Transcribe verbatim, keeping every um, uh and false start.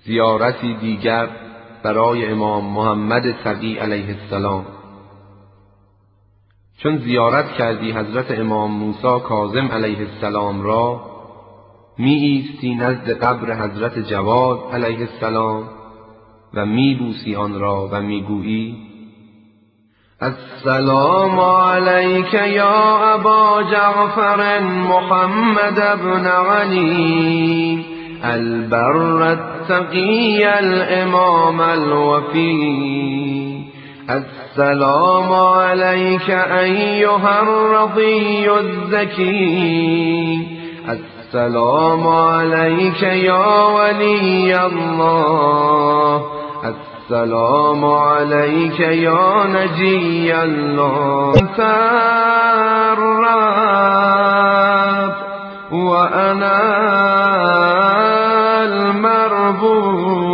زیارتی دیگر برای امام محمد تقی علیه السلام. چون زیارت کردی حضرت امام موسی کاظم علیه السلام را، می ایستی نزد قبر حضرت جواد علیه السلام و می بوسی آن را و می گویی: السلام علیک یا ابا جعفر محمد ابن علی البر التقی الامام الوفی. السلام علیک ایها الرضی الزکی. السلام علیک یا ولی الله. السلام علیک یا نجی الله. انت الرب و انا المربوب.